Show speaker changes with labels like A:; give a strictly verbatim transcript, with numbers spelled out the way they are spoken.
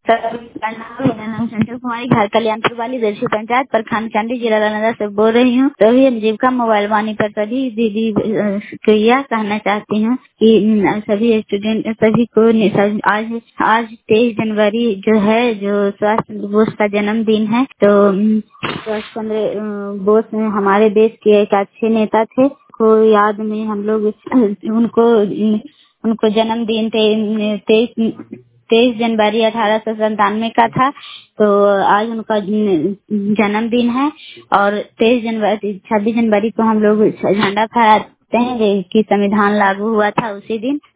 A: Sir, मेरा नाम संजय कुमारी, घर कल्याणपुर वाली देशी पंचायत प्रखंड चंडी, जिला नालंदा से बोल रही हूँ। तो ये जीविका मोबाइल वाणी पर सभी दीदी अ, को यह कहना चाहती हूँ कि अ, सभी स्टूडेंट सभी को नि- सब- आज आज तेईस जनवरी जो है, जो सुभाष चंद्र बोस का जन्मदिन है। तो अम, सुभाष चंद्र अ, बोस हमारे देश के एक अच्छे नेता थे। को याद में हम लोग उनको उनको जन्मदिन तेईस तेईस जनवरी अठारह सौ संतानवे का था। तो आज उनका जन्मदिन है और तेईस जनवरी छब्बीस जनवरी को हम लोग झंडा फहराते हैं कि संविधान लागू हुआ था उसी दिन।